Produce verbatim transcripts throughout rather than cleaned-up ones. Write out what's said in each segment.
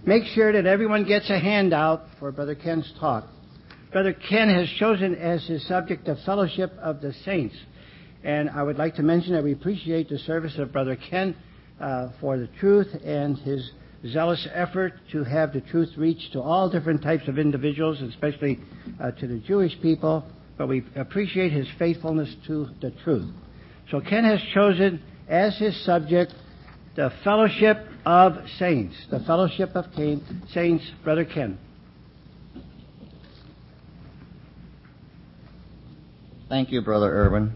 make sure that everyone gets a handout for Brother Ken's talk. Brother Ken has chosen as his subject the fellowship of the saints. And I would like to mention that we appreciate the service of Brother Ken uh, for the truth and his zealous effort to have the truth reach to all different types of individuals, especially uh, to the Jewish people. But we appreciate his faithfulness to the truth. So Ken has chosen as his subject the fellowship of saints. The fellowship of saints, Brother Ken. Thank you, Brother Irwin.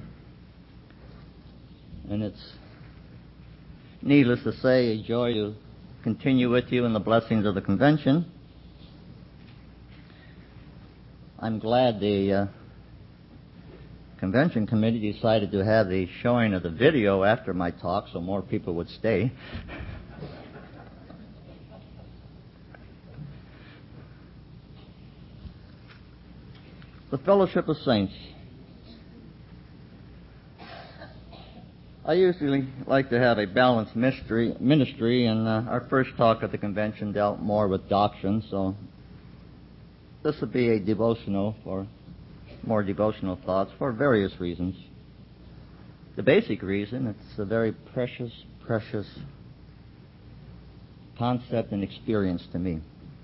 And it's needless to say a joy to continue with you in the blessings of the convention. I'm glad the uh, convention committee decided to have the showing of the video after my talk so more people would stay. The Fellowship of Saints. I usually like to have a balanced ministry, ministry and uh, our first talk at the convention dealt more with doctrine, so this would be a devotional for more devotional thoughts for various reasons. The basic reason, it's a very precious, precious concept and experience to me.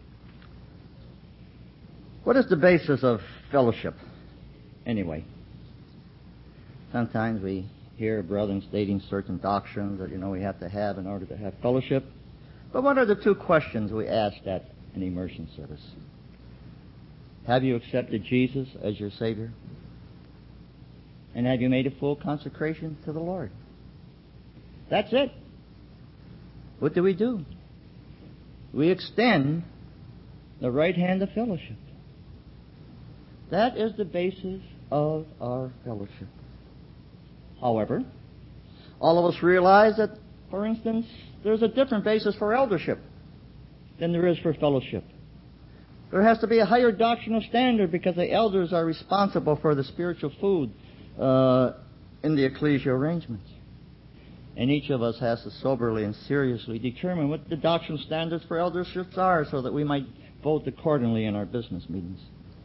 What is the basis of fellowship, anyway? Sometimes we hear brethren stating certain doctrines that, you know, we have to have in order to have fellowship. But what are the two questions we asked at an immersion service? Have you accepted Jesus as your Savior? And have you made a full consecration to the Lord? That's it. What do we do? We extend the right hand of fellowship. That is the basis of our fellowship. However, all of us realize that, for instance, there's a different basis for eldership than there is for fellowship. There has to be a higher doctrinal standard because the elders are responsible for the spiritual food uh, in the ecclesial arrangements. And each of us has to soberly and seriously determine what the doctrinal standards for elderships are so that we might vote accordingly in our business meetings.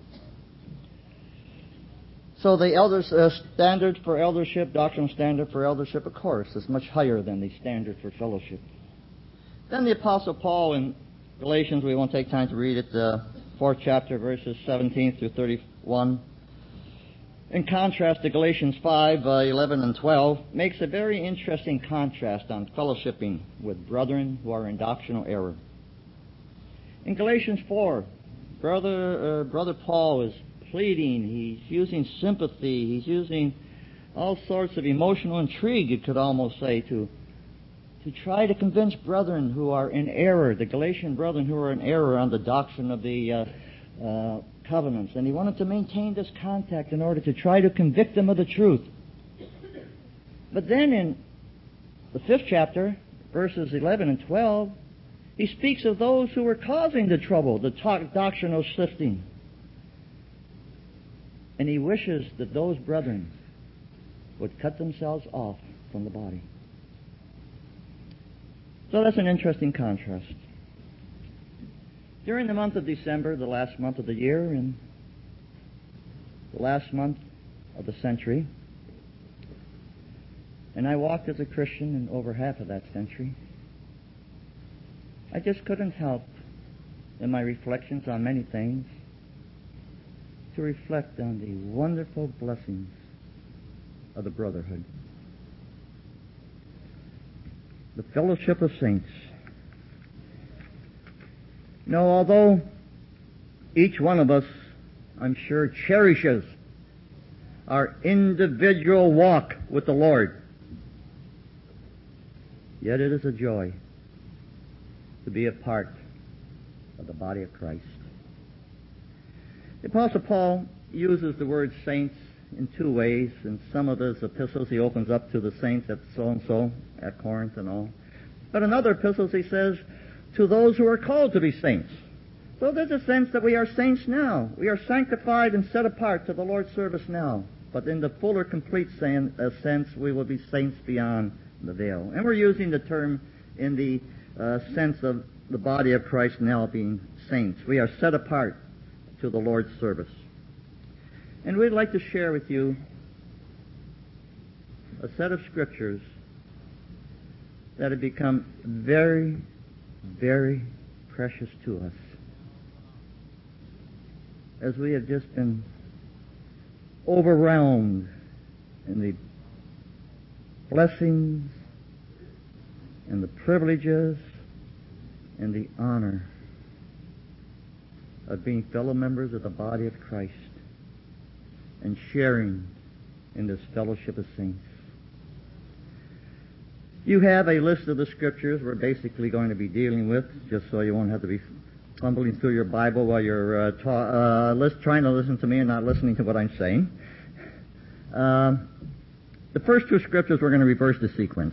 So the elders' uh, standard for eldership, doctrinal standard for eldership, of course, is much higher than the standard for fellowship. Then the Apostle Paul in Galatians, we won't take time to read it, the fourth chapter, verses seventeen through thirty-one. In contrast to Galatians five, uh, eleven and twelve, makes a very interesting contrast on fellowshipping with brethren who are in doctrinal error. In Galatians four, brother, uh, brother Paul is pleading, he's using sympathy, he's using all sorts of emotional intrigue, you could almost say, to to try to convince brethren who are in error, the Galatian brethren who are in error on the doctrine of the uh, uh, covenants. And he wanted to maintain this contact in order to try to convict them of the truth. But then in the fifth chapter, verses eleven and twelve, he speaks of those who were causing the trouble, the to- doctrinal sifting. And he wishes that those brethren would cut themselves off from the body. So that's an interesting contrast. During the month of December, the last month of the year, and the last month of the century, and I walked as a Christian in over half of that century, I just couldn't help, in my reflections on many things, to reflect on the wonderful blessings of the brotherhood. The fellowship of saints. Now, although each one of us, I'm sure, cherishes our individual walk with the Lord, yet it is a joy to be a part of the body of Christ. The Apostle Paul uses the word saints in two ways. In some of his epistles, he opens up to the saints at so-and-so, at Corinth and all. But in other epistles, he says, to those who are called to be saints. So there's a sense that we are saints now. We are sanctified and set apart to the Lord's service now. But in the fuller, complete sense, we will be saints beyond the veil. And we're using the term in the uh, sense of the body of Christ now being saints. We are set apart to the Lord's service. And we'd like to share with you a set of scriptures that have become very, very precious to us as we have just been overwhelmed in the blessings and the privileges and the honor of being fellow members of the body of Christ and sharing in this fellowship of saints. You have a list of the scriptures we're basically going to be dealing with, just so you won't have to be fumbling through your Bible while you're uh, ta- uh, list- trying to listen to me and not listening to what I'm saying. Uh, the first two scriptures, we're going to reverse the sequence.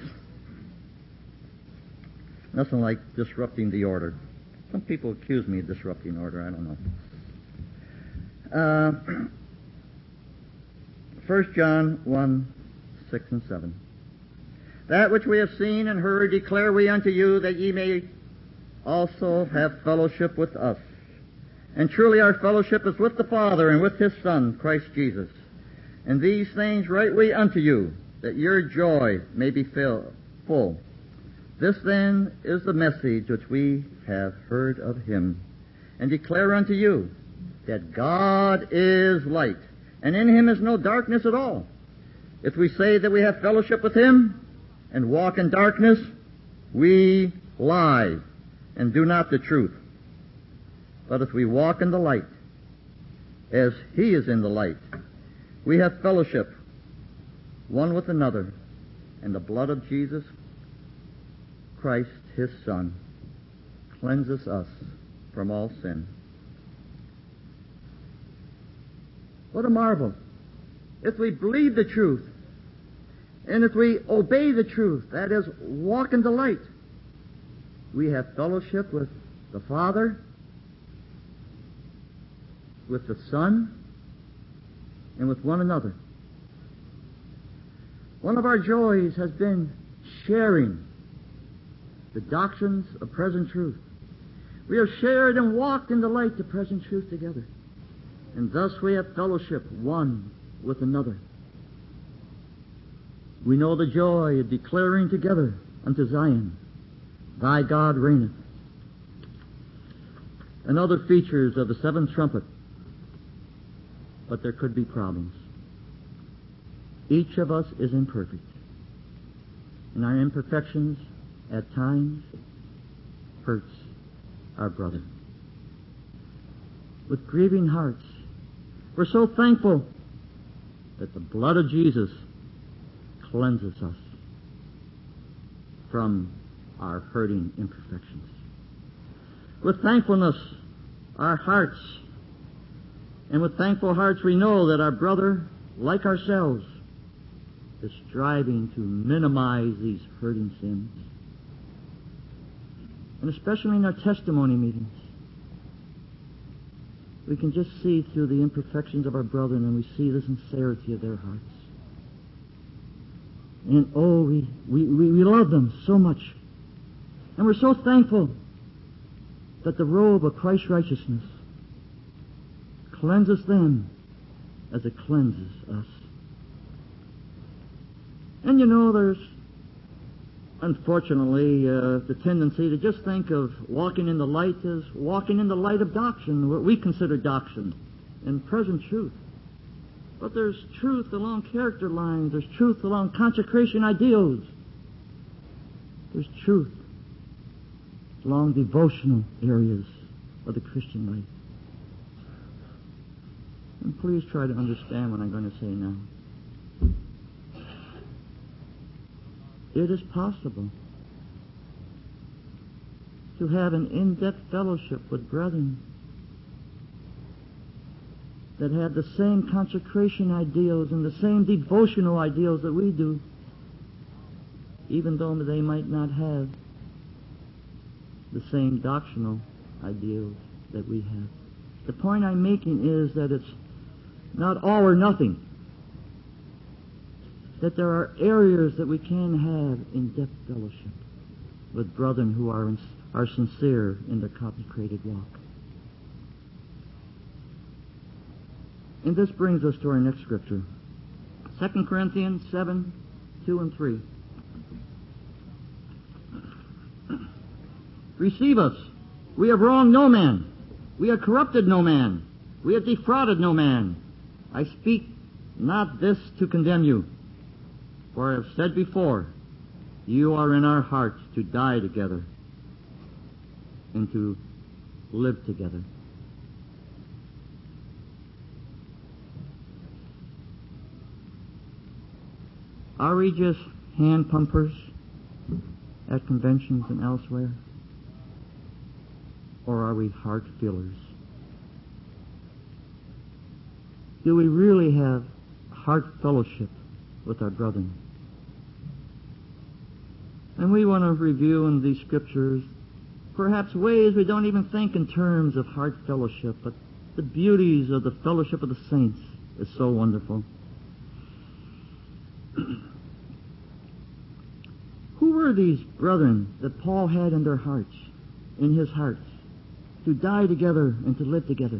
Nothing like disrupting the order. Some people accuse me of disrupting order. I don't know. Uh, First John one, six and seven. That which we have seen and heard declare we unto you, that ye may also have fellowship with us. And truly our fellowship is with the Father and with His Son, Christ Jesus. And these things write we unto you, that your joy may be fill, full. This then is the message which we have heard of Him, and declare unto you, that God is light, and in Him is no darkness at all. If we say that we have fellowship with Him, and walk in darkness, we lie, and do not the truth. But if we walk in the light, as He is in the light, we have fellowship one with another, and the blood of Jesus Christ, His Son, cleanses us from all sin. What a marvel! If we believe the truth, and if we obey the truth, that is, walk in the light, we have fellowship with the Father, with the Son, and with one another. One of our joys has been sharing the doctrines of present truth. We have shared and walked in the light of present truth together. And thus we have fellowship one with another. We know the joy of declaring together unto Zion, Thy God reigneth. And other features of the seventh trumpet. But there could be problems. Each of us is imperfect. And our imperfections at times hurts our brother. With grieving hearts, we're so thankful that the blood of Jesus cleanses us from our hurting imperfections. With thankfulness, our hearts, and with thankful hearts we know that our brother, like ourselves, is striving to minimize these hurting sins. And especially in our testimony meetings, we can just see through the imperfections of our brethren, and we see the sincerity of their hearts. And oh, we, we, we love them so much. And we're so thankful that the robe of Christ's righteousness cleanses them as it cleanses us. And you know, there's unfortunately uh, the tendency to just think of walking in the light as walking in the light of doctrine, what we consider doctrine and present truth. But there's truth along character lines. There's truth along consecration ideals. There's truth along devotional areas of the Christian life. And please try to understand what I'm going to say now. It is possible to have an in-depth fellowship with brethren that have the same consecration ideals and the same devotional ideals that we do, even though they might not have the same doctrinal ideals that we have. The point I'm making is that it's not all or nothing. That there are areas that we can have in-depth fellowship with brethren who are in, are sincere in their consecrated walk. And this brings us to our next scripture, Second Corinthians seven, two and three. Receive us. We have wronged no man. We have corrupted no man. We have defrauded no man. I speak not this to condemn you, for I have said before, you are in our hearts to die together and to live together. Are we just hand pumpers at conventions and elsewhere? Or are we heart fillers? Do we really have heart fellowship with our brethren? And we want to review in these scriptures perhaps ways we don't even think in terms of heart fellowship, but the beauties of the fellowship of the saints is so wonderful. Who were these brethren that Paul had in their hearts, in his hearts, to die together and to live together?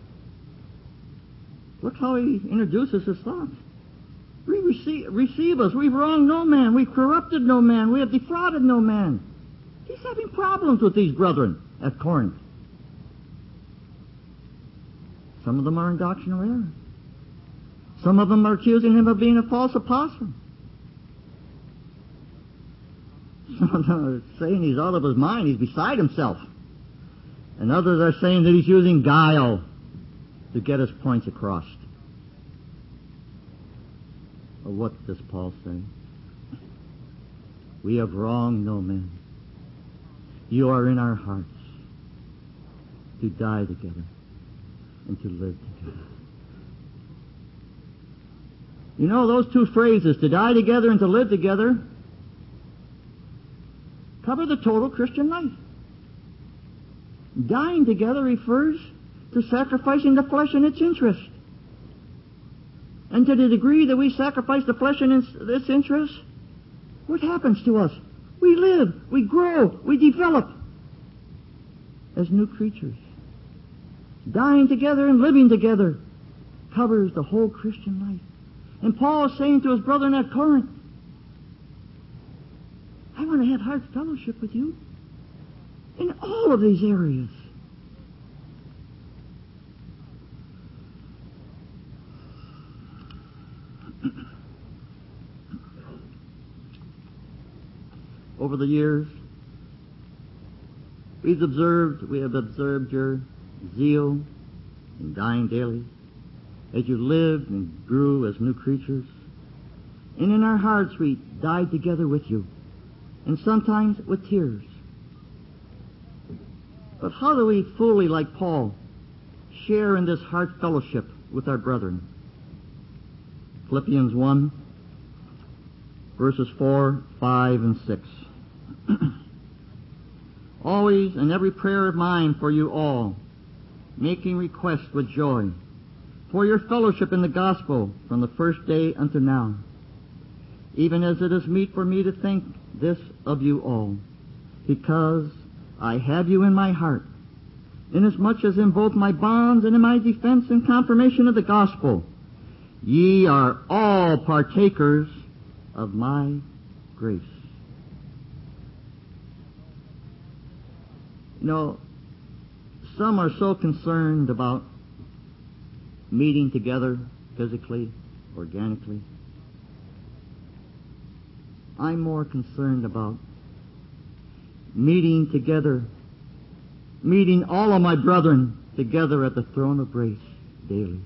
Look how he introduces his thoughts. We receive, receive us. We've wronged no man. We've corrupted no man. We have defrauded no man. He's having problems with these brethren at Corinth. Some of them are in doctrinal error. Some of them are accusing him of being a false apostle. Some of them are saying he's out of his mind. He's beside himself. And others are saying that he's using guile to get his points across. Well, what does Paul say? We have wronged no man. You are in our hearts to die together and to live together. You know, those two phrases, to die together and to live together, cover the total Christian life. Dying together refers to sacrificing the flesh and its interest. And to the degree that we sacrifice the flesh and its interest, what happens to us? We live, we grow, we develop as new creatures. Dying together and living together covers the whole Christian life. And Paul is saying to his brethren at Corinth, I want to have heart fellowship with you in all of these areas. Over the years, we've observed, we have observed your zeal in dying daily as you lived and grew as new creatures. And in our hearts we died together with you, and sometimes with tears. But how do we fully, like Paul, share in this heart fellowship with our brethren? Philippians one, verses four, five, and six. Always in every prayer of mine for you all, making request with joy, for your fellowship in the gospel from the first day unto now, even as it is meet for me to think this of you all, because I have you in my heart, inasmuch as in both my bonds and in my defense and confirmation of the gospel, ye are all partakers of my grace. You know, some are so concerned about meeting together physically, organically. I'm more concerned about meeting together, meeting all of my brethren together at the throne of grace daily.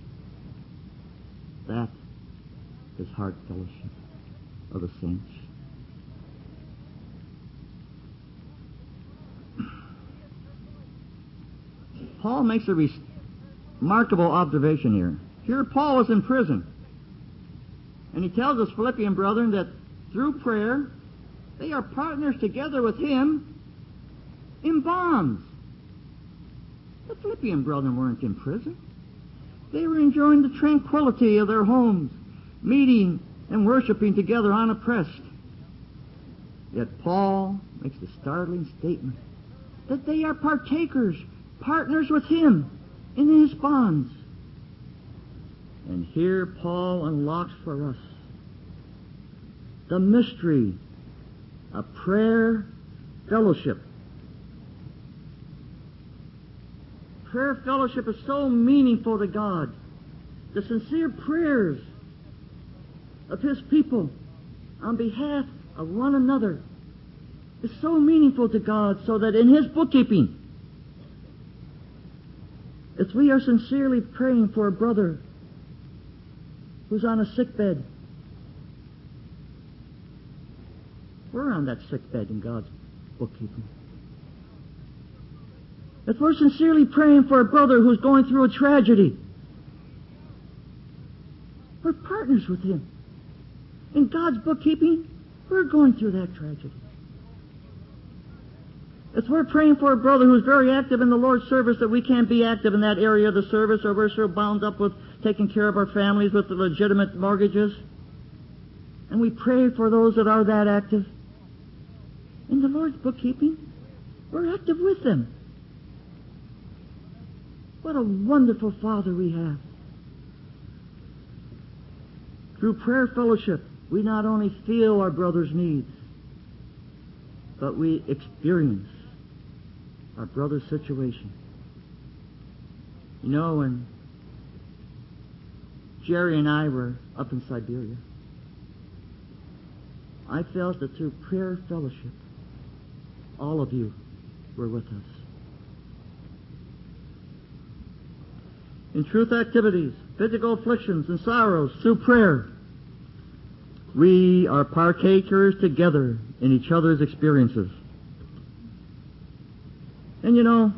That is heart fellowship of the saints. Paul makes a remarkable observation here. Here Paul is in prison. And he tells his Philippian brethren that through prayer, they are partners together with him in bonds. The Philippian brethren weren't in prison. They were enjoying the tranquility of their homes, meeting and worshiping together unoppressed. Yet Paul makes the startling statement that they are partakers, partners with Him in His bonds. And here Paul unlocks for us the mystery of prayer fellowship. Prayer fellowship is so meaningful to God. The sincere prayers of His people on behalf of one another is so meaningful to God, so that in His bookkeeping, if we are sincerely praying for a brother who's on a sick bed, we're on that sick bed in God's bookkeeping. If we're sincerely praying for a brother who's going through a tragedy, we're partners with him. In God's bookkeeping, we're going through that tragedy. If we're praying for a brother who's very active in the Lord's service that we can't be active in that area of the service, or we're so bound up with taking care of our families with the legitimate mortgages, and we pray for those that are that active, in the Lord's bookkeeping, we're active with them. What a wonderful Father we have. Through prayer fellowship, we not only feel our brother's needs, but we experience our brother's situation. You know, when Jerry and I were up in Siberia, I felt that through prayer fellowship, all of you were with us. In truth activities, physical afflictions, and sorrows, through prayer, we are partakers together in each other's experiences. And you know,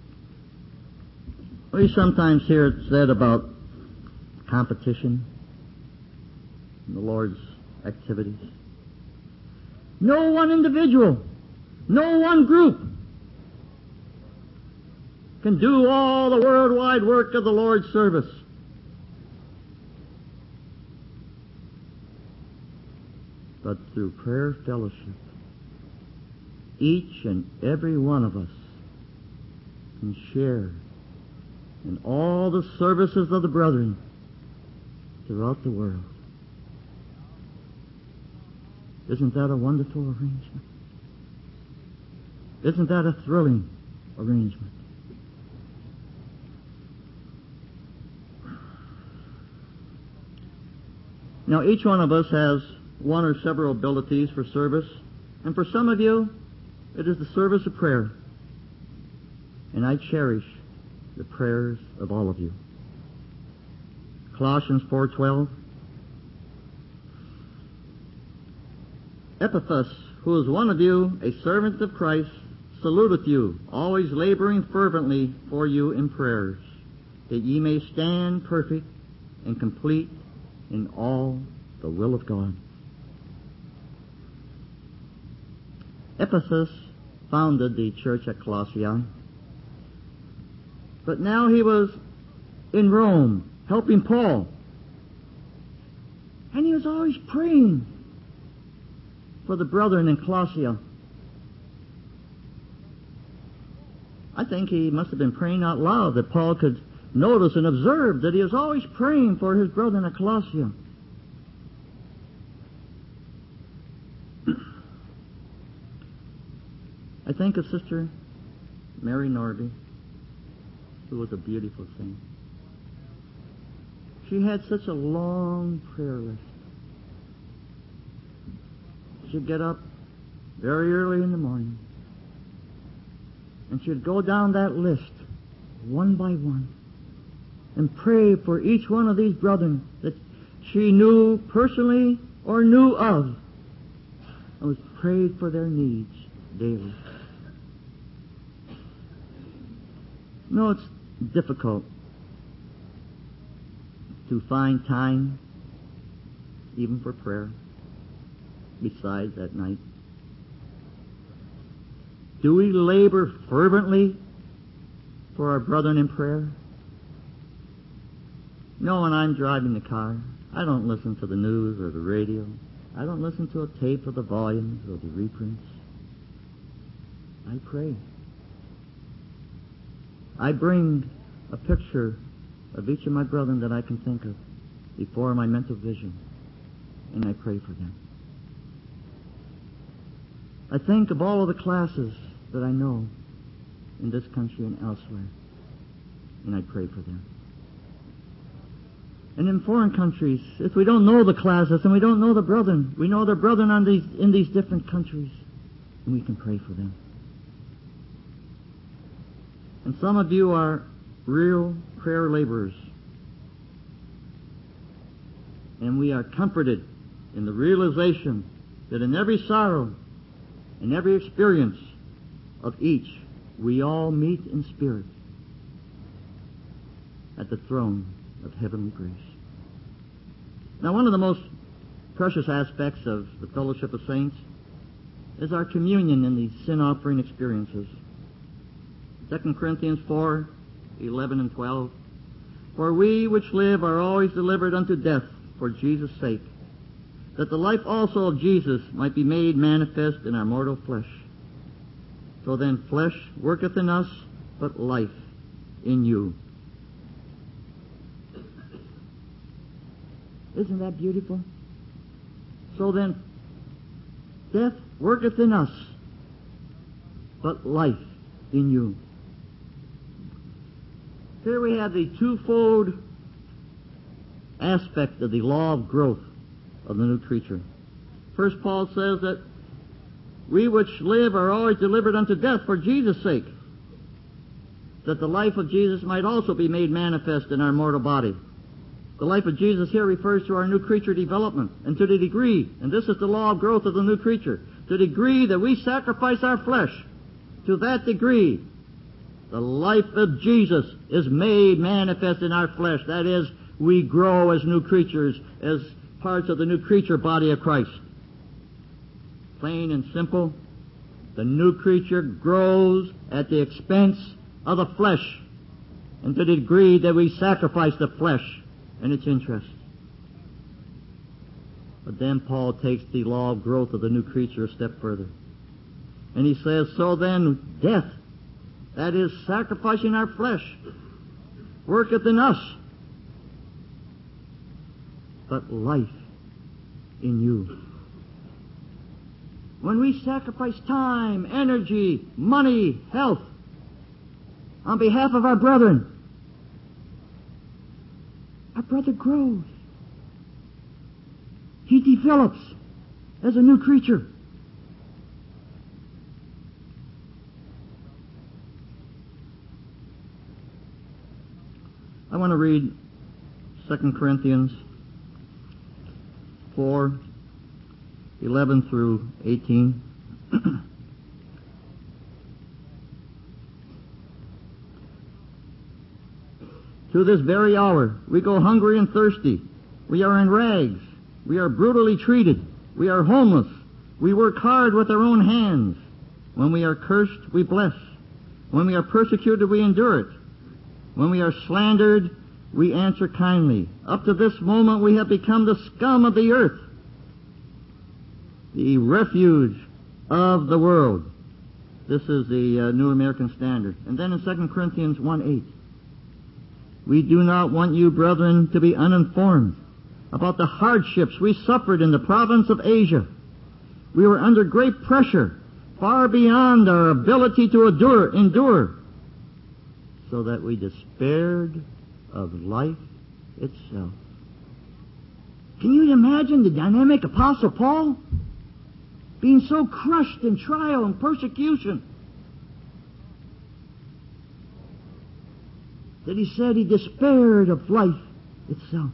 we sometimes hear it said about competition in the Lord's activities. No one individual, no one group can do all the worldwide work of the Lord's service. But through prayer fellowship, each and every one of us can share in all the services of the brethren throughout the world. Isn't that a wonderful arrangement? Isn't that a thrilling arrangement? Now, each one of us has one or several abilities for service, and for some of you, it is the service of prayer. And I cherish the prayers of all of you. Colossians four twelve. Epaphras, who is one of you, a servant of Christ, saluteth you, always laboring fervently for you in prayers, that ye may stand perfect and complete in all the will of God. Ephesus founded the church at Colossae, but now he was in Rome helping Paul, and he was always praying for the brethren in Colossae. I think he must have been praying out loud that Paul could notice and observe that he was always praying for his brethren at Colossae. I think of Sister Mary Norby, who was a beautiful saint. She had such a long prayer list. She'd get up very early in the morning, and she'd go down that list one by one and pray for each one of these brethren that she knew personally or knew of, and was prayed for their needs daily. No, it's difficult to find time even for prayer besides at night. Do we labor fervently for our brethren in prayer? No, when I'm driving the car, I don't listen to the news or the radio. I don't listen to a tape of the volumes or the reprints. I pray I bring a picture of each of my brethren that I can think of before my mental vision, and I pray for them. I think of all of the classes that I know in this country and elsewhere, and I pray for them. And in foreign countries, if we don't know the classes and we don't know the brethren, we know their brethren on these, in these different countries, and we can pray for them. And some of you are real prayer laborers. And we are comforted in the realization that in every sorrow, in every experience of each, we all meet in spirit at the throne of heavenly grace. Now, one of the most precious aspects of the fellowship of saints is our communion in the sin offering experiences. Second Corinthians four, eleven and twelve. For we which live are always delivered unto death for Jesus' sake, that the life also of Jesus might be made manifest in our mortal flesh. So then flesh worketh in us, but life in you. Isn't that beautiful? So then death worketh in us, but life in you. Here we have the twofold aspect of the law of growth of the new creature. First, Paul says that we which live are always delivered unto death for Jesus' sake, that the life of Jesus might also be made manifest in our mortal body. The life of Jesus here refers to our new creature development, and to the degree, and this is the law of growth of the new creature, to the degree that we sacrifice our flesh, to that degree the life of Jesus is made manifest in our flesh. That is, we grow as new creatures, as parts of the new creature body of Christ. Plain and simple, the new creature grows at the expense of the flesh, and to the degree that we sacrifice the flesh and its interest. But then Paul takes the law of growth of the new creature a step further. And he says, so then death, that is sacrificing our flesh, worketh in us, but life in you. When we sacrifice time, energy, money, health on behalf of our brethren, our brother grows. He develops as a new creature. I want to read Second Corinthians four, eleven through eighteen. To this very hour we go hungry and thirsty. We are in rags. We are brutally treated. We are homeless. We work hard with our own hands. When we are cursed, we bless. When we are persecuted, we endure it. When we are slandered, we answer kindly. Up to this moment we have become the scum of the earth, the refuge of the world. This is the uh, New American Standard. And then in Second Corinthians one eight, we do not want you, brethren, to be uninformed about the hardships we suffered in the province of Asia. We were under great pressure, far beyond our ability to endure, endure, so that we despaired of life itself. Can you imagine the dynamic Apostle Paul being so crushed in trial and persecution that he said he despaired of life itself?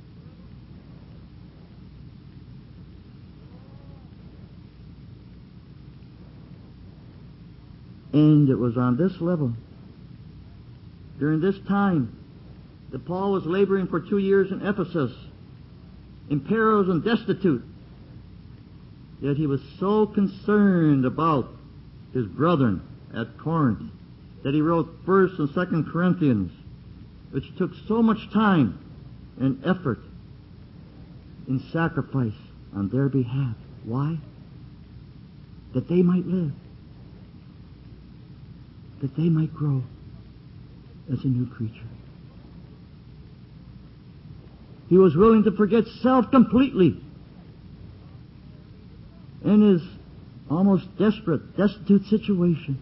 And it was on this level, during this time, that Paul was laboring for two years in Ephesus, in perils and destitute, yet he was so concerned about his brethren at Corinth that he wrote First and Second Corinthians, which took so much time and effort in sacrifice on their behalf. Why? That they might live, that they might grow, as a new creature. He was willing to forget self completely in his almost desperate, destitute situation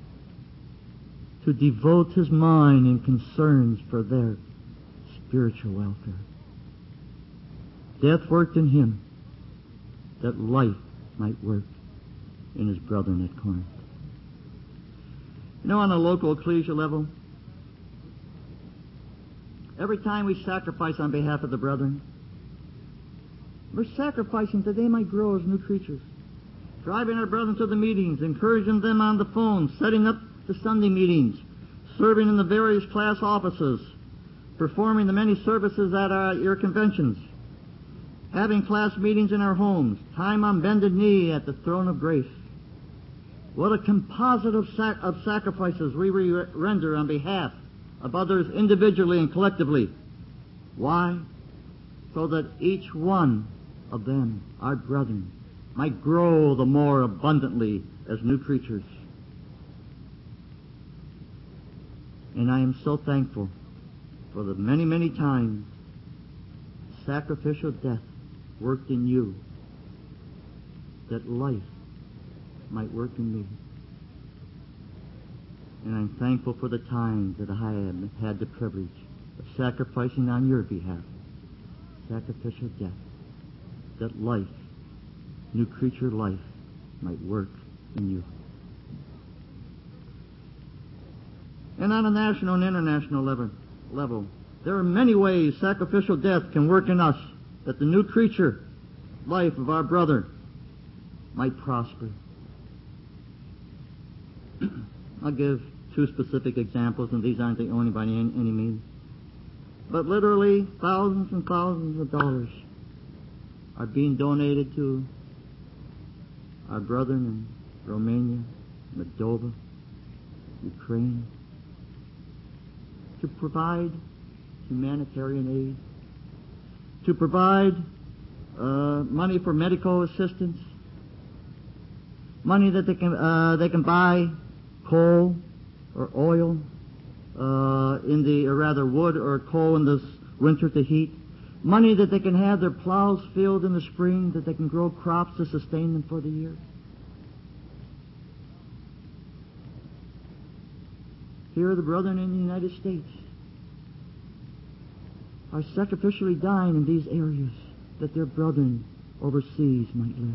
to devote his mind and concerns for their spiritual welfare. Death worked in him that life might work in his brethren at Corinth. You know, on a local ecclesia level, every time we sacrifice on behalf of the brethren, we're sacrificing that they might grow as new creatures. Driving our brethren to the meetings, encouraging them on the phone, setting up the Sunday meetings, serving in the various class offices, performing the many services at our, your conventions, having class meetings in our homes, time on bended knee at the throne of grace. What a composite of, sac- of sacrifices we re- render on behalf of others individually and collectively. Why? So that each one of them, our brethren, might grow the more abundantly as new creatures. And I am so thankful for the many, many times sacrificial death worked in you, that life might work in me. And I'm thankful for the times that I have had the privilege of sacrificing on your behalf, sacrificial death, that life, new creature life, might work in you. And on a national and international level, level, there are many ways sacrificial death can work in us, that the new creature life of our brother might prosper. I'll give two specific examples, and these aren't the only by any, any means. But literally, thousands and thousands of dollars are being donated to our brethren in Romania, Moldova, Ukraine, to provide humanitarian aid, to provide uh, money for medical assistance, money that they can uh, they can buy coal or oil uh, in the, or rather wood or coal in this winter to heat, money that they can have their plows filled in the spring, that they can grow crops to sustain them for the year. Here are the brethren in the United States are sacrificially dying in these areas that their brethren overseas might live.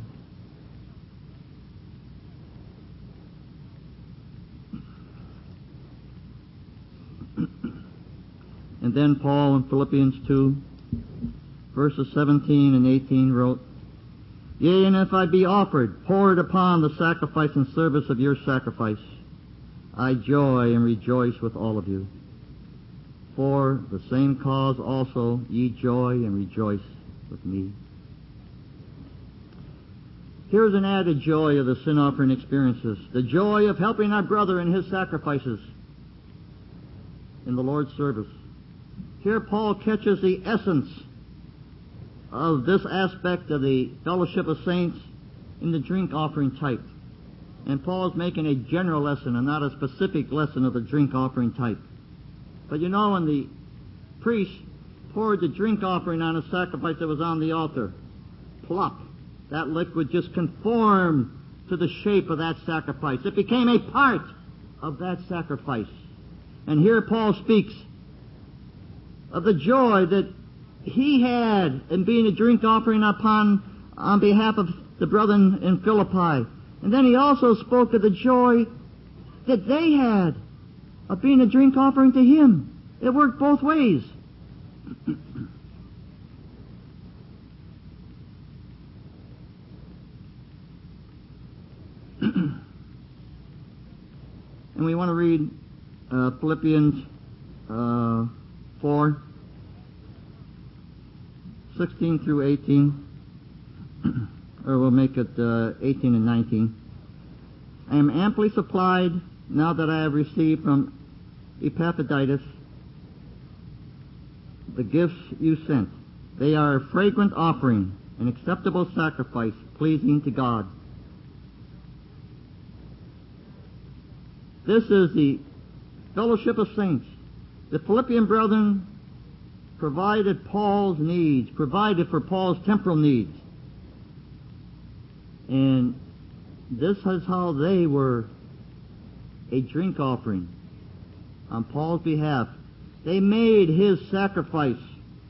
And then Paul in Philippians two, verses seventeen and eighteen wrote, Yea, and if I be offered, poured upon the sacrifice and service of your sacrifice, I joy and rejoice with all of you. For the same cause also ye joy and rejoice with me. Here's an added joy of the sin offering experiences, the joy of helping our brother in his sacrifices in the Lord's service. Here Paul catches the essence of this aspect of the fellowship of saints in the drink offering type. And Paul's making a general lesson and not a specific lesson of the drink offering type. But you know, when the priest poured the drink offering on a sacrifice that was on the altar, plop, that liquid just conformed to the shape of that sacrifice. It became a part of that sacrifice. And here Paul speaks of the joy that he had in being a drink offering upon on behalf of the brethren in Philippi. And then he also spoke of the joy that they had of being a drink offering to him. It worked both ways. And we want to read uh, Philippians uh, four, sixteen through eighteen. Or we'll make it uh, eighteen and nineteen. I am amply supplied now that I have received from Epaphroditus the gifts you sent. They are a fragrant offering, an acceptable sacrifice, pleasing to God. This is the fellowship of saints The Philippian brethren provided Paul's needs, provided for Paul's temporal needs. And this is how they were a drink offering on Paul's behalf. They made his sacrifice,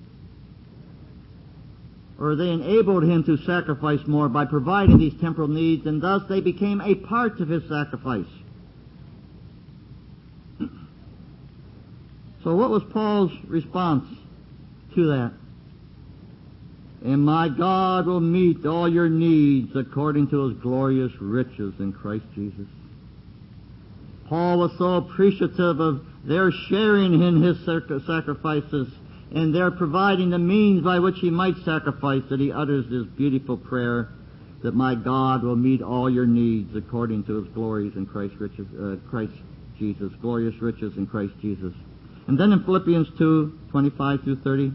or they enabled him to sacrifice more by providing these temporal needs, and thus they became a part of his sacrifice. So what was Paul's response to that? And my God will meet all your needs according to his glorious riches in Christ Jesus. Paul was so appreciative of their sharing in his sacrifices and their providing the means by which he might sacrifice that he utters this beautiful prayer that my God will meet all your needs according to his glories in Christ riches, uh, Christ Jesus, glorious riches in Christ Jesus. And then in Philippians two, twenty-five through thirty,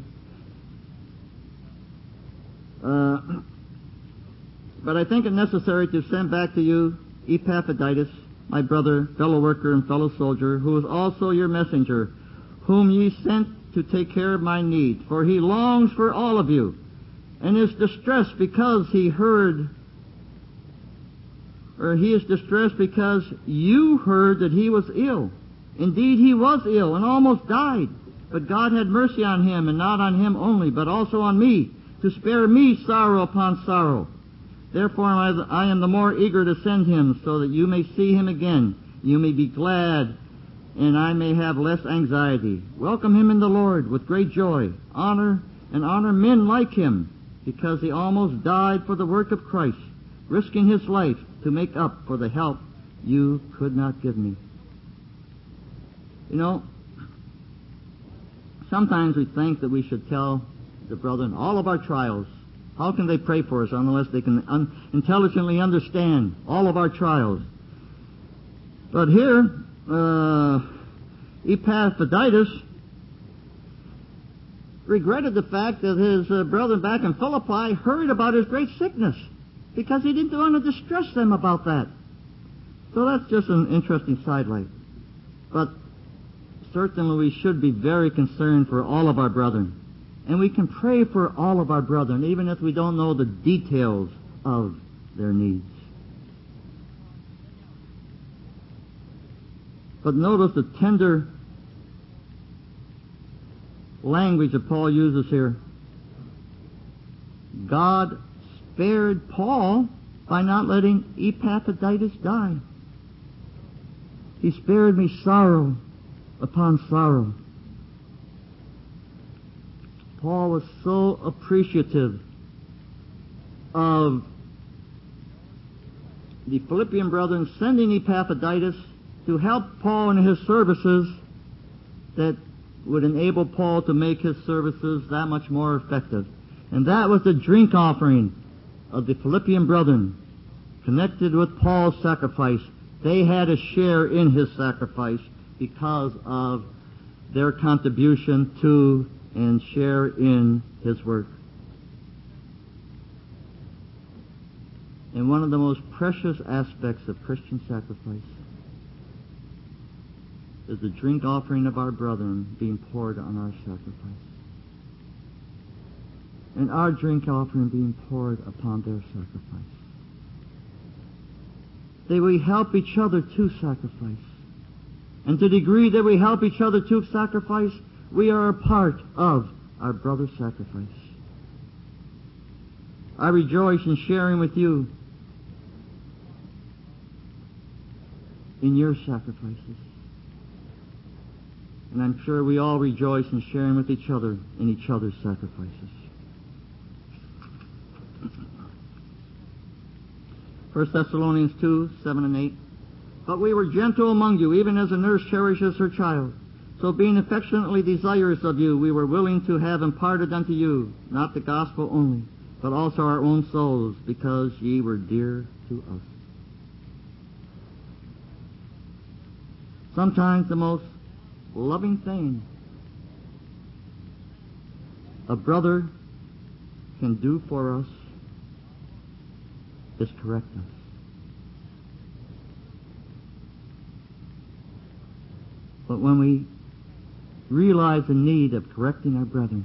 uh, but I think it necessary to send back to you Epaphroditus, my brother, fellow worker, and fellow soldier, who is also your messenger, whom ye sent to take care of my needs. For he longs for all of you, and is distressed because he heard, or he is distressed because you heard that he was ill. Indeed, he was ill and almost died. But God had mercy on him, and not on him only, but also on me, to spare me sorrow upon sorrow. Therefore I am the more eager to send him, so that you may see him again. You may be glad, and I may have less anxiety. Welcome him in the Lord with great joy. Honor and honor men like him, because he almost died for the work of Christ, risking his life to make up for the help you could not give me. You know, sometimes we think that we should tell the brethren all of our trials. How can they pray for us unless they can un- intelligently understand all of our trials? But here, uh, Epaphroditus regretted the fact that his uh, brethren back in Philippi heard about his great sickness, because he didn't want to distress them about that. So that's just an interesting sidelight. But certainly we should be very concerned for all of our brethren. And we can pray for all of our brethren, even if we don't know the details of their needs. But notice the tender language that Paul uses here. God spared Paul by not letting Epaphroditus die. He spared me sorrow upon sorrow. Paul was so appreciative of the Philippian brethren sending Epaphroditus to help Paul in his services that would enable Paul to make his services that much more effective. And that was the drink offering of the Philippian brethren connected with Paul's sacrifice. They had a share in his sacrifice because of their contribution to and share in his work. And one of the most precious aspects of Christian sacrifice is the drink offering of our brethren being poured on our sacrifice, and our drink offering being poured upon their sacrifice. That we help each other to sacrifice. And to the degree that we help each other to sacrifice, we are a part of our brother's sacrifice. I rejoice in sharing with you in your sacrifices. And I'm sure we all rejoice in sharing with each other in each other's sacrifices. First Thessalonians two, seven and eight. But we were gentle among you, even as a nurse cherishes her child. So being affectionately desirous of you, we were willing to have imparted unto you, not the gospel only, but also our own souls, because ye were dear to us. Sometimes the most loving thing a brother can do for us is correct us. But when we realize the need of correcting our brethren,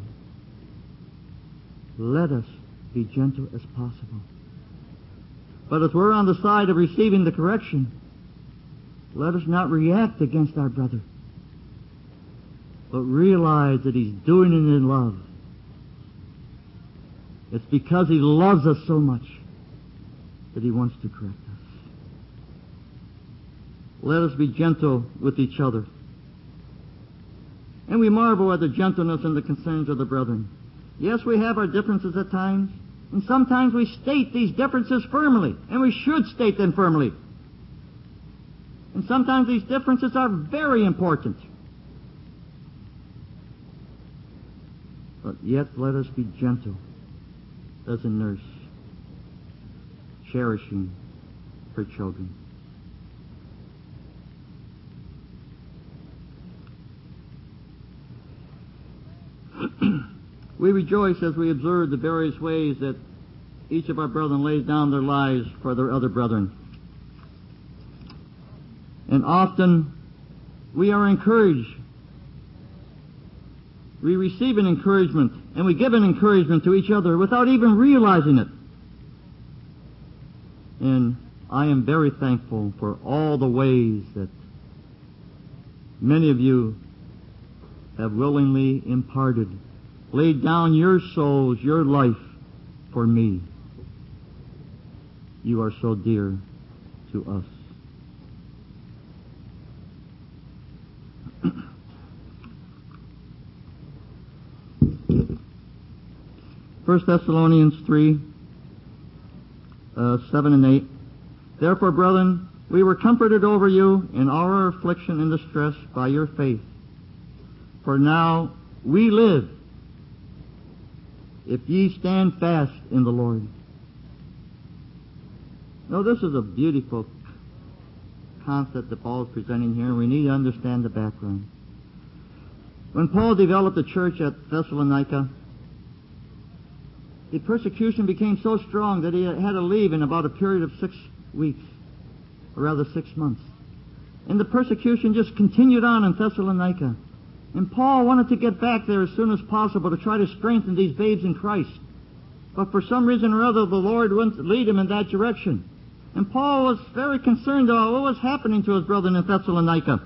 let us be gentle as possible. But if we're on the side of receiving the correction, let us not react against our brother, but realize that he's doing it in love. It's because he loves us so much that he wants to correct us. Let us be gentle with each other. And we marvel at the gentleness and the concerns of the brethren. Yes, we have our differences at times, and sometimes we state these differences firmly, and we should state them firmly. And sometimes these differences are very important. But yet let us be gentle as a nurse, cherishing her children. We rejoice as we observe the various ways that each of our brethren lays down their lives for their other brethren. And often we are encouraged. We receive an encouragement, and we give an encouragement to each other without even realizing it. And I am very thankful for all the ways that many of you have willingly imparted, laid down your souls, your life for me. You are so dear to us. First Thessalonians three, uh, seven and eight. Therefore, brethren, we were comforted over you in our affliction and distress by your faith. For now we live, if ye stand fast in the Lord. Now, this is a beautiful concept that Paul is presenting here, and we need to understand the background. When Paul developed the church at Thessalonica, the persecution became so strong that he had to leave in about a period of six weeks, or rather six months. And the persecution just continued on in Thessalonica. And Paul wanted to get back there as soon as possible to try to strengthen these babes in Christ. But for some reason or other, the Lord wouldn't lead him in that direction. And Paul was very concerned about what was happening to his brethren in Thessalonica.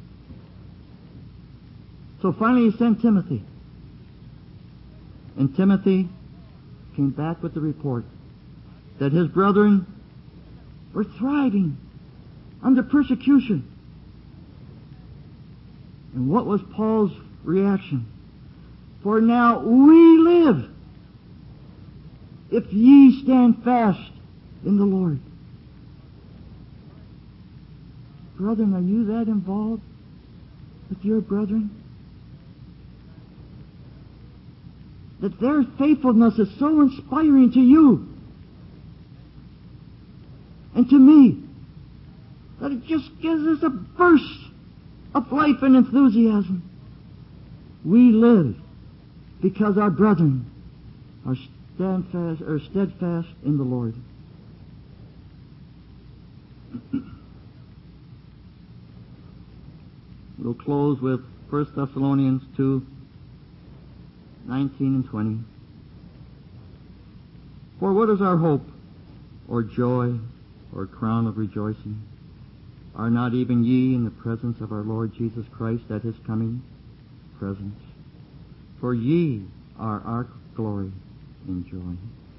So finally he sent Timothy. And Timothy came back with the report that his brethren were thriving under persecution. And what was Paul's reaction? For now we live, if ye stand fast in the Lord. Brethren, are you that involved with your brethren? That their faithfulness is so inspiring to you and to me that it just gives us a burst of life and enthusiasm. We live because our brethren are steadfast, are steadfast in the Lord. We'll close with First Thessalonians two, nineteen and twenty. For what is our hope, or joy, or crown of rejoicing? Are not even ye in the presence of our Lord Jesus Christ at his coming presence? For ye are our glory and joy.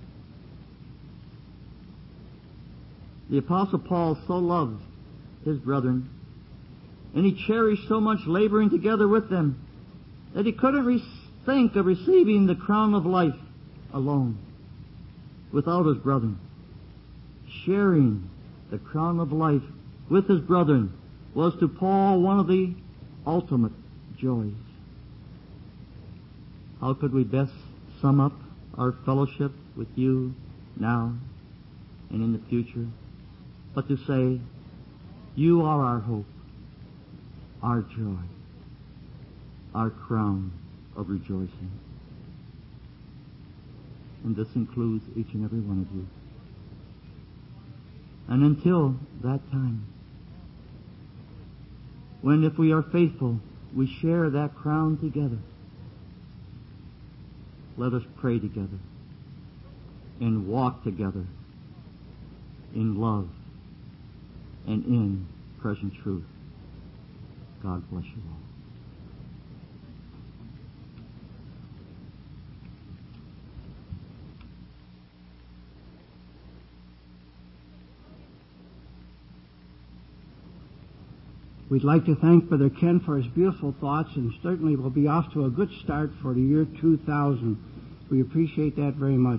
The Apostle Paul so loved his brethren, and he cherished so much laboring together with them, that he couldn't re- think of receiving the crown of life alone, without his brethren. Sharing the crown of life with his brethren was to Paul one of the ultimate joys. How could we best sum up our fellowship with you now and in the future but to say, you are our hope, our joy, our crown of rejoicing. And this includes each and every one of you. And until that time, when if we are faithful, we share that crown together. Let us pray together and walk together in love and in present truth. God bless you all. We'd like to thank Brother Ken for his beautiful thoughts, and certainly we'll be off to a good start for the year two thousand. We appreciate that very much.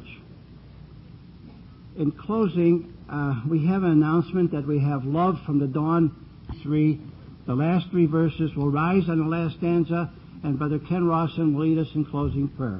In closing, uh, we have an announcement that we have Love from the Dawn three. The last three verses will rise on the last stanza, and Brother Ken Rawson will lead us in closing prayer.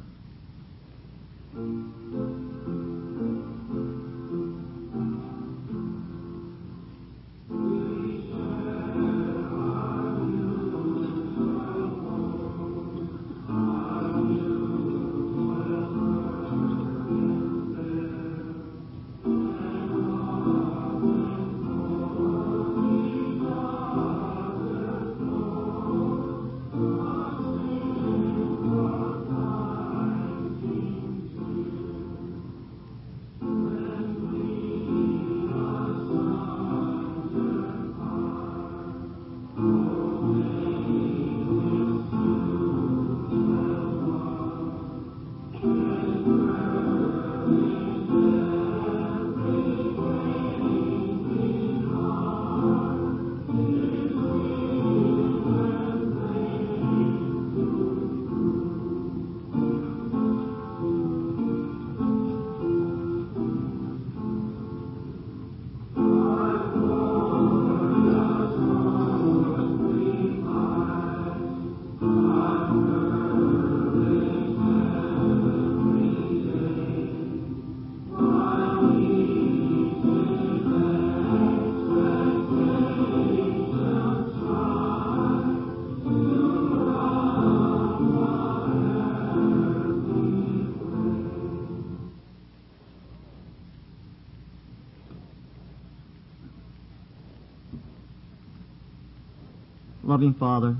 Loving Father,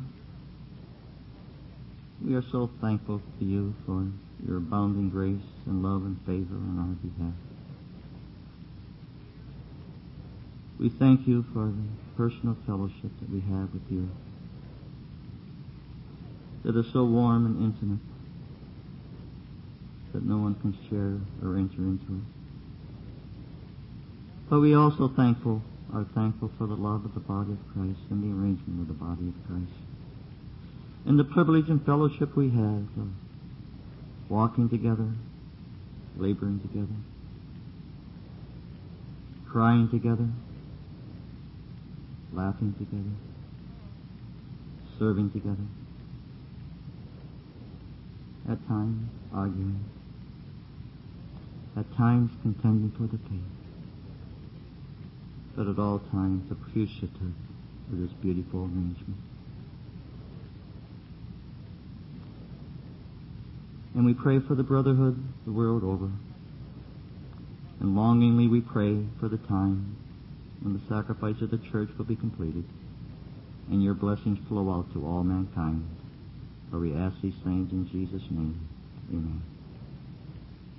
we are so thankful to you for your abounding grace and love and favor on our behalf. We thank you for the personal fellowship that we have with you, that is so warm and intimate that no one can share or enter into it. But we also thankful are thankful for the love of the body of Christ and the arrangement of the body of Christ, and the privilege and fellowship we have of walking together, laboring together, crying together, laughing together, serving together, at times arguing, at times contending for the faith, but at all times appreciative of this beautiful arrangement. And we pray for the brotherhood the world over, and longingly we pray for the time when the sacrifice of the church will be completed, and your blessings flow out to all mankind. For we ask these things in Jesus' name. Amen.